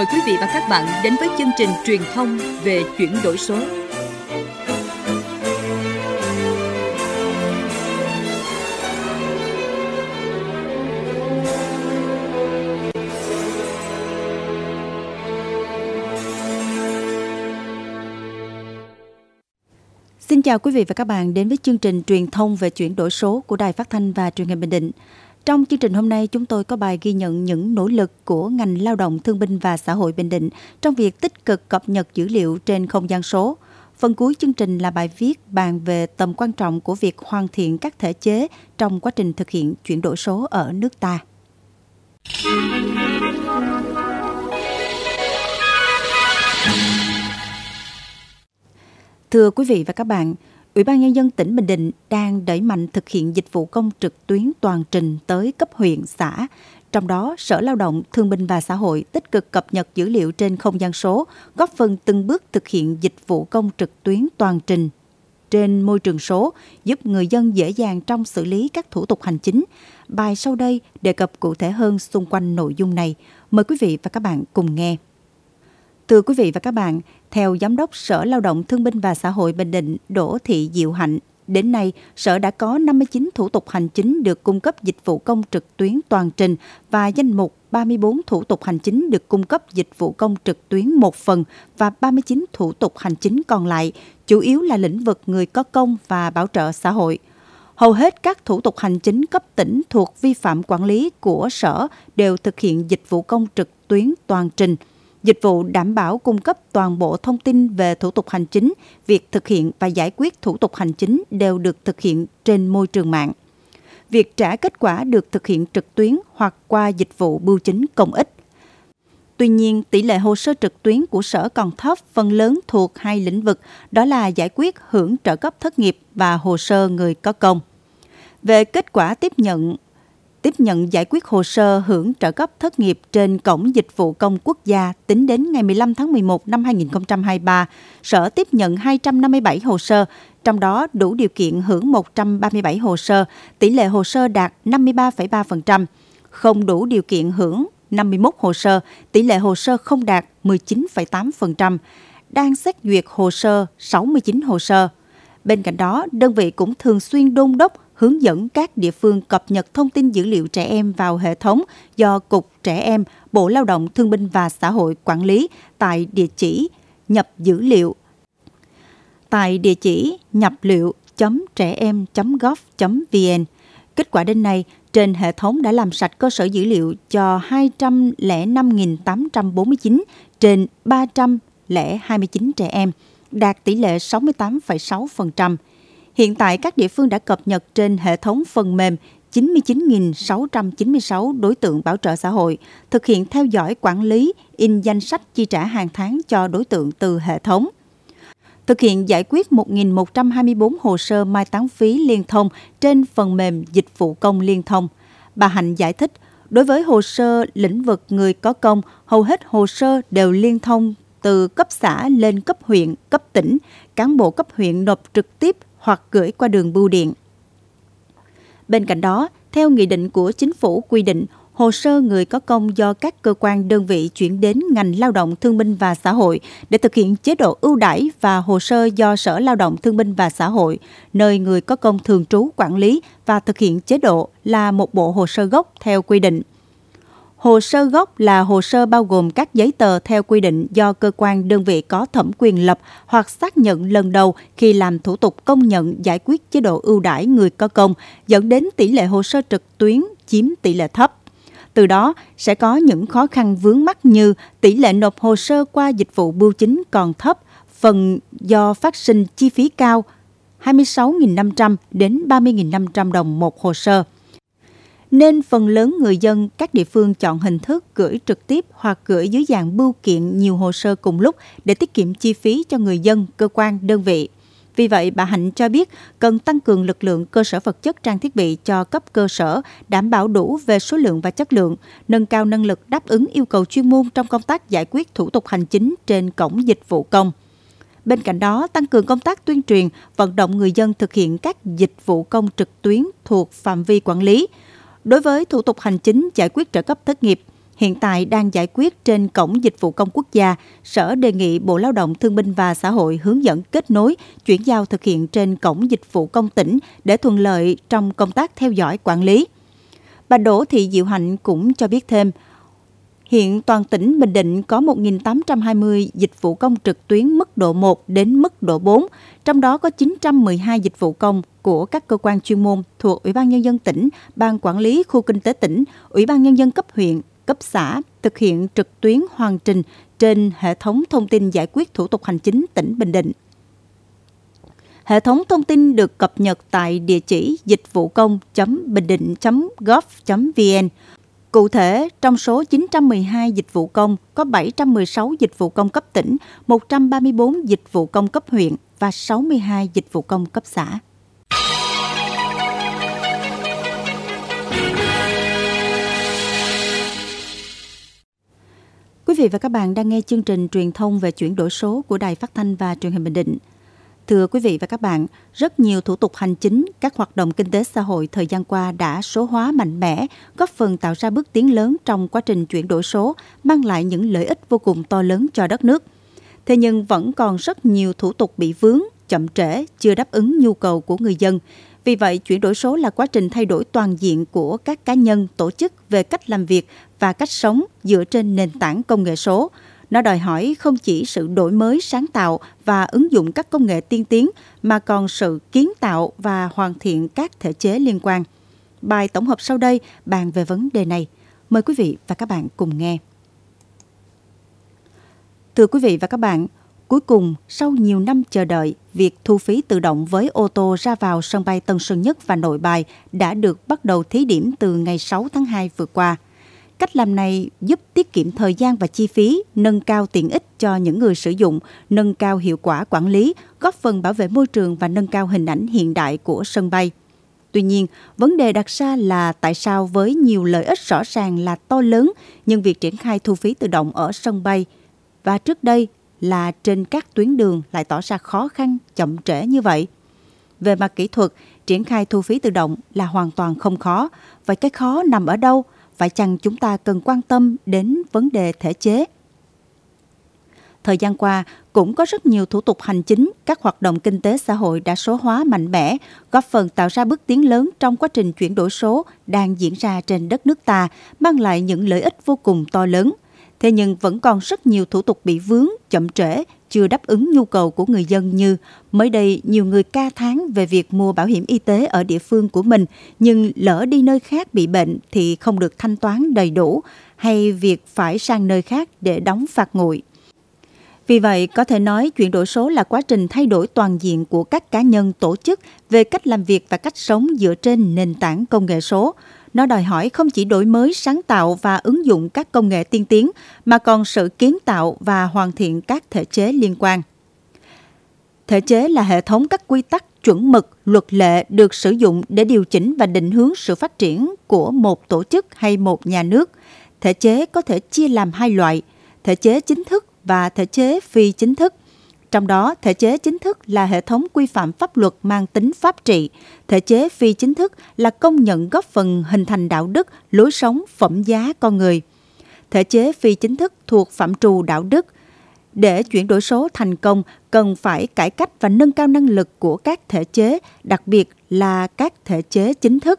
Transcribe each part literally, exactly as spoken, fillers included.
mời quý vị và các bạn đến với chương trình truyền thông về chuyển đổi số. Xin chào quý vị và các bạn đến với chương trình truyền thông về chuyển đổi số của Đài Phát thanh và Truyền hình Bình Định. Trong chương trình hôm nay, chúng tôi có bài ghi nhận những nỗ lực của ngành lao động thương binh và xã hội Bình Định trong việc tích cực cập nhật dữ liệu trên không gian số. Phần cuối chương trình là bài viết bàn về tầm quan trọng của việc hoàn thiện các thể chế trong quá trình thực hiện chuyển đổi số ở nước ta. Thưa quý vị và các bạn, Ủy ban Nhân dân tỉnh Bình Định đang đẩy mạnh thực hiện dịch vụ công trực tuyến toàn trình tới cấp huyện, xã. Trong đó, Sở Lao động, Thương binh và Xã hội tích cực cập nhật dữ liệu trên không gian số, góp phần từng bước thực hiện dịch vụ công trực tuyến toàn trình trên môi trường số, giúp người dân dễ dàng trong xử lý các thủ tục hành chính. Bài sau đây đề cập cụ thể hơn xung quanh nội dung này. Mời quý vị và các bạn cùng nghe. Thưa quý vị và các bạn, theo Giám đốc Sở Lao động Thương binh và Xã hội Bình Định Đỗ Thị Diệu Hạnh, đến nay, Sở đã có năm mươi chín thủ tục hành chính được cung cấp dịch vụ công trực tuyến toàn trình và danh mục ba mươi tư thủ tục hành chính được cung cấp dịch vụ công trực tuyến một phần và ba mươi chín thủ tục hành chính còn lại, chủ yếu là lĩnh vực người có công và bảo trợ xã hội. Hầu hết các thủ tục hành chính cấp tỉnh thuộc vi phạm quản lý của Sở đều thực hiện dịch vụ công trực tuyến toàn trình. Dịch vụ đảm bảo cung cấp toàn bộ thông tin về thủ tục hành chính, việc thực hiện và giải quyết thủ tục hành chính đều được thực hiện trên môi trường mạng. Việc trả kết quả được thực hiện trực tuyến hoặc qua dịch vụ bưu chính công ích. Tuy nhiên, tỷ lệ hồ sơ trực tuyến của Sở còn thấp, phần lớn thuộc hai lĩnh vực, đó là giải quyết hưởng trợ cấp thất nghiệp và hồ sơ người có công. Về kết quả tiếp nhận Tiếp nhận giải quyết hồ sơ hưởng trợ cấp thất nghiệp trên Cổng Dịch vụ Công Quốc gia tính đến ngày mười lăm tháng mười một năm hai nghìn không trăm hai mươi ba, Sở tiếp nhận hai trăm năm mươi bảy hồ sơ, trong đó đủ điều kiện hưởng một trăm ba mươi bảy hồ sơ, tỷ lệ hồ sơ đạt năm mươi ba phẩy ba phần trăm, không đủ điều kiện hưởng năm mươi mốt hồ sơ, tỷ lệ hồ sơ không đạt mười chín phẩy tám phần trăm, đang xét duyệt hồ sơ sáu mươi chín hồ sơ. Bên cạnh đó, đơn vị cũng thường xuyên đôn đốc hướng dẫn các địa phương cập nhật thông tin dữ liệu trẻ em vào hệ thống do Cục Trẻ Em, Bộ Lao động Thương binh và Xã hội quản lý tại địa chỉ nhập dữ liệu tại địa chỉ nhập liệu chấm trẻ em chấm gov chấm vn. Kết quả đến nay, trên hệ thống đã làm sạch cơ sở dữ liệu cho hai trăm lẻ năm nghìn tám trăm bốn mươi chín trên ba trăm lẻ hai mươi chín trẻ em, đạt tỷ lệ sáu mươi tám phẩy sáu phần trăm. Hiện tại, các địa phương đã cập nhật trên hệ thống phần mềm chín mươi chín nghìn sáu trăm chín mươi sáu đối tượng bảo trợ xã hội, thực hiện theo dõi quản lý, in danh sách chi trả hàng tháng cho đối tượng từ hệ thống. Thực hiện giải quyết một nghìn một trăm hai mươi tư hồ sơ mai táng phí liên thông trên phần mềm dịch vụ công liên thông. Bà Hạnh giải thích, đối với hồ sơ lĩnh vực người có công, hầu hết hồ sơ đều liên thông từ cấp xã lên cấp huyện, cấp tỉnh, cán bộ cấp huyện nộp trực tiếp hoặc gửi qua đường bưu điện. Bên cạnh đó, theo nghị định của Chính phủ quy định, hồ sơ người có công do các cơ quan đơn vị chuyển đến ngành lao động thương binh và xã hội để thực hiện chế độ ưu đãi và hồ sơ do Sở Lao động Thương binh và Xã hội, nơi người có công thường trú quản lý và thực hiện chế độ là một bộ hồ sơ gốc theo quy định. Hồ sơ gốc là hồ sơ bao gồm các giấy tờ theo quy định do cơ quan đơn vị có thẩm quyền lập hoặc xác nhận lần đầu khi làm thủ tục công nhận giải quyết chế độ ưu đãi người có công, dẫn đến tỷ lệ hồ sơ trực tuyến chiếm tỷ lệ thấp. Từ đó sẽ có những khó khăn vướng mắc như tỷ lệ nộp hồ sơ qua dịch vụ bưu chính còn thấp, phần do phát sinh chi phí cao hai mươi sáu nghìn năm trăm đến ba mươi nghìn năm trăm đồng một hồ sơ. Nên phần lớn người dân các địa phương chọn hình thức gửi trực tiếp hoặc gửi dưới dạng bưu kiện nhiều hồ sơ cùng lúc để tiết kiệm chi phí cho người dân, cơ quan, đơn vị. Vì vậy, bà Hạnh cho biết cần tăng cường lực lượng cơ sở vật chất trang thiết bị cho cấp cơ sở, đảm bảo đủ về số lượng và chất lượng, nâng cao năng lực đáp ứng yêu cầu chuyên môn trong công tác giải quyết thủ tục hành chính trên cổng dịch vụ công. Bên cạnh đó, tăng cường công tác tuyên truyền, vận động người dân thực hiện các dịch vụ công trực tuyến thuộc phạm vi quản lý. Đối với thủ tục hành chính giải quyết trợ cấp thất nghiệp, hiện tại đang giải quyết trên Cổng Dịch vụ Công Quốc gia. Sở đề nghị Bộ Lao động Thương binh và Xã hội hướng dẫn kết nối, chuyển giao thực hiện trên Cổng Dịch vụ Công tỉnh để thuận lợi trong công tác theo dõi quản lý. Bà Đỗ Thị Diệu Hạnh cũng cho biết thêm, hiện toàn tỉnh Bình Định có một nghìn tám trăm hai mươi dịch vụ công trực tuyến mức độ một đến mức độ bốn, trong đó có chín trăm mười hai dịch vụ công của các cơ quan chuyên môn thuộc Ủy ban Nhân dân tỉnh, Ban Quản lý Khu Kinh tế tỉnh, Ủy ban Nhân dân cấp huyện, cấp xã thực hiện trực tuyến hoàn trình trên hệ thống thông tin giải quyết thủ tục hành chính tỉnh Bình Định. Hệ thống thông tin được cập nhật tại địa chỉ dịch vụ công chấm bình định chấm gov chấm vn. Cụ thể, trong số chín trăm mười hai dịch vụ công, có bảy trăm mười sáu dịch vụ công cấp tỉnh, một trăm ba mươi tư dịch vụ công cấp huyện và sáu mươi hai dịch vụ công cấp xã. Quý vị và các bạn đang nghe chương trình truyền thông về chuyển đổi số của Đài Phát thanh và Truyền hình Bình Định. Thưa quý vị và các bạn, rất nhiều thủ tục hành chính, các hoạt động kinh tế xã hội thời gian qua đã số hóa mạnh mẽ, góp phần tạo ra bước tiến lớn trong quá trình chuyển đổi số, mang lại những lợi ích vô cùng to lớn cho đất nước. Thế nhưng vẫn còn rất nhiều thủ tục bị vướng, chậm trễ, chưa đáp ứng nhu cầu của người dân. Vì vậy, chuyển đổi số là quá trình thay đổi toàn diện của các cá nhân, tổ chức về cách làm việc và cách sống dựa trên nền tảng công nghệ số. Nó đòi hỏi không chỉ sự đổi mới sáng tạo và ứng dụng các công nghệ tiên tiến, mà còn sự kiến tạo và hoàn thiện các thể chế liên quan. Bài tổng hợp sau đây bàn về vấn đề này. Mời quý vị và các bạn cùng nghe. Thưa quý vị và các bạn, cuối cùng, sau nhiều năm chờ đợi, việc thu phí tự động với ô tô ra vào sân bay Tân Sơn Nhất và Nội Bài đã được bắt đầu thí điểm từ ngày sáu tháng hai vừa qua. Cách làm này giúp tiết kiệm thời gian và chi phí, nâng cao tiện ích cho những người sử dụng, nâng cao hiệu quả quản lý, góp phần bảo vệ môi trường và nâng cao hình ảnh hiện đại của sân bay. Tuy nhiên, vấn đề đặt ra là tại sao với nhiều lợi ích rõ ràng là to lớn, nhưng việc triển khai thu phí tự động ở sân bay và trước đây là trên các tuyến đường lại tỏ ra khó khăn, chậm trễ như vậy. Về mặt kỹ thuật, triển khai thu phí tự động là hoàn toàn không khó. Vậy cái khó nằm ở đâu? Phải chăng chúng ta cần quan tâm đến vấn đề thể chế? Thời gian qua, cũng có rất nhiều thủ tục hành chính, các hoạt động kinh tế xã hội đã số hóa mạnh mẽ, góp phần tạo ra bước tiến lớn trong quá trình chuyển đổi số đang diễn ra trên đất nước ta, mang lại những lợi ích vô cùng to lớn. Thế nhưng vẫn còn rất nhiều thủ tục bị vướng, chậm trễ, chưa đáp ứng nhu cầu của người dân như mới đây nhiều người ca thán về việc mua bảo hiểm y tế ở địa phương của mình nhưng lỡ đi nơi khác bị bệnh thì không được thanh toán đầy đủ, hay việc phải sang nơi khác để đóng phạt nguội. Vì vậy, có thể nói chuyển đổi số là quá trình thay đổi toàn diện của các cá nhân, tổ chức về cách làm việc và cách sống dựa trên nền tảng công nghệ số. Nó đòi hỏi không chỉ đổi mới, sáng tạo và ứng dụng các công nghệ tiên tiến, mà còn sự kiến tạo và hoàn thiện các thể chế liên quan. Thể chế là hệ thống các quy tắc, chuẩn mực, luật lệ được sử dụng để điều chỉnh và định hướng sự phát triển của một tổ chức hay một nhà nước. Thể chế có thể chia làm hai loại, thể chế chính thức và thể chế phi chính thức. Trong đó, thể chế chính thức là hệ thống quy phạm pháp luật mang tính pháp trị. Thể chế phi chính thức là công nhận góp phần hình thành đạo đức, lối sống, phẩm giá con người. Thể chế phi chính thức thuộc phạm trù đạo đức. Để chuyển đổi số thành công, cần phải cải cách và nâng cao năng lực của các thể chế, đặc biệt là các thể chế chính thức.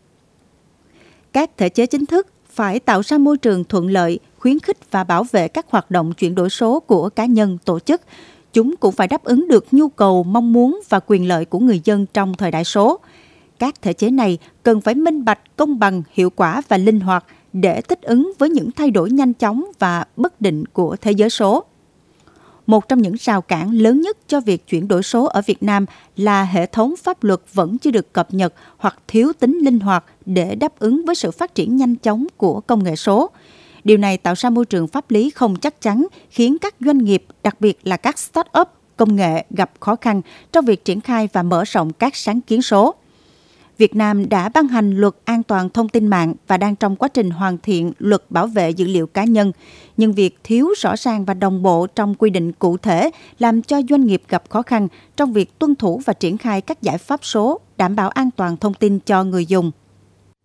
Các thể chế chính thức phải tạo ra môi trường thuận lợi, khuyến khích và bảo vệ các hoạt động chuyển đổi số của cá nhân, tổ chức. Chúng cũng phải đáp ứng được nhu cầu, mong muốn và quyền lợi của người dân trong thời đại số. Các thể chế này cần phải minh bạch, công bằng, hiệu quả và linh hoạt để thích ứng với những thay đổi nhanh chóng và bất định của thế giới số. Một trong những rào cản lớn nhất cho việc chuyển đổi số ở Việt Nam là hệ thống pháp luật vẫn chưa được cập nhật hoặc thiếu tính linh hoạt để đáp ứng với sự phát triển nhanh chóng của công nghệ số. Điều này tạo ra môi trường pháp lý không chắc chắn, khiến các doanh nghiệp, đặc biệt là các start-up công nghệ gặp khó khăn trong việc triển khai và mở rộng các sáng kiến số. Việt Nam đã ban hành luật an toàn thông tin mạng và đang trong quá trình hoàn thiện luật bảo vệ dữ liệu cá nhân. Nhưng việc thiếu rõ ràng và đồng bộ trong quy định cụ thể làm cho doanh nghiệp gặp khó khăn trong việc tuân thủ và triển khai các giải pháp số đảm bảo an toàn thông tin cho người dùng.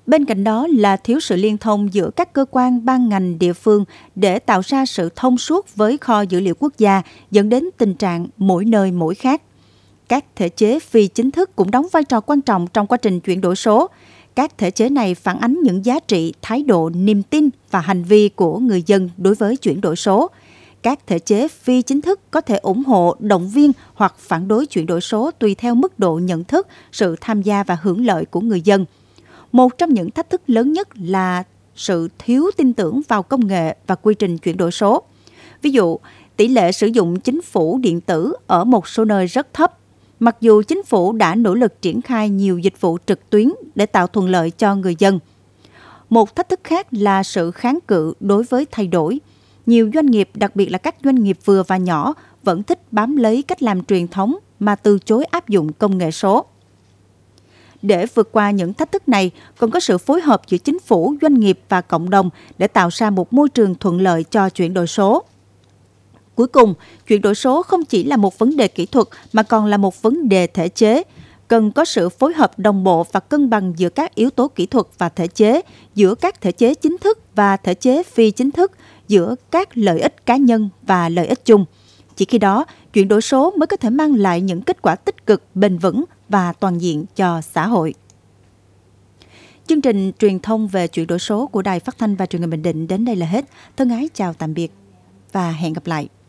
Bên cạnh đó là thiếu sự liên thông giữa các cơ quan, ban ngành, địa phương để tạo ra sự thông suốt với kho dữ liệu quốc gia, dẫn đến tình trạng mỗi nơi mỗi khác. Các thể chế phi chính thức cũng đóng vai trò quan trọng trong quá trình chuyển đổi số. Các thể chế này phản ánh những giá trị, thái độ, niềm tin và hành vi của người dân đối với chuyển đổi số. Các thể chế phi chính thức có thể ủng hộ, động viên hoặc phản đối chuyển đổi số tùy theo mức độ nhận thức, sự tham gia và hưởng lợi của người dân. Một trong những thách thức lớn nhất là sự thiếu tin tưởng vào công nghệ và quy trình chuyển đổi số. Ví dụ, tỷ lệ sử dụng chính phủ điện tử ở một số nơi rất thấp, mặc dù chính phủ đã nỗ lực triển khai nhiều dịch vụ trực tuyến để tạo thuận lợi cho người dân. Một thách thức khác là sự kháng cự đối với thay đổi. Nhiều doanh nghiệp, đặc biệt là các doanh nghiệp vừa và nhỏ, vẫn thích bám lấy cách làm truyền thống mà từ chối áp dụng công nghệ số. Để vượt qua những thách thức này, còn có sự phối hợp giữa chính phủ, doanh nghiệp và cộng đồng để tạo ra một môi trường thuận lợi cho chuyển đổi số. Cuối cùng, chuyển đổi số không chỉ là một vấn đề kỹ thuật mà còn là một vấn đề thể chế. Cần có sự phối hợp đồng bộ và cân bằng giữa các yếu tố kỹ thuật và thể chế, giữa các thể chế chính thức và thể chế phi chính thức, giữa các lợi ích cá nhân và lợi ích chung. Chỉ khi đó, chuyển đổi số mới có thể mang lại những kết quả tích cực, bền vững và toàn diện cho xã hội. Chương trình truyền thông về chuyển đổi số của Đài Phát thanh và Truyền hình Bình Định đến đây là hết. Thân ái chào tạm biệt và hẹn gặp lại.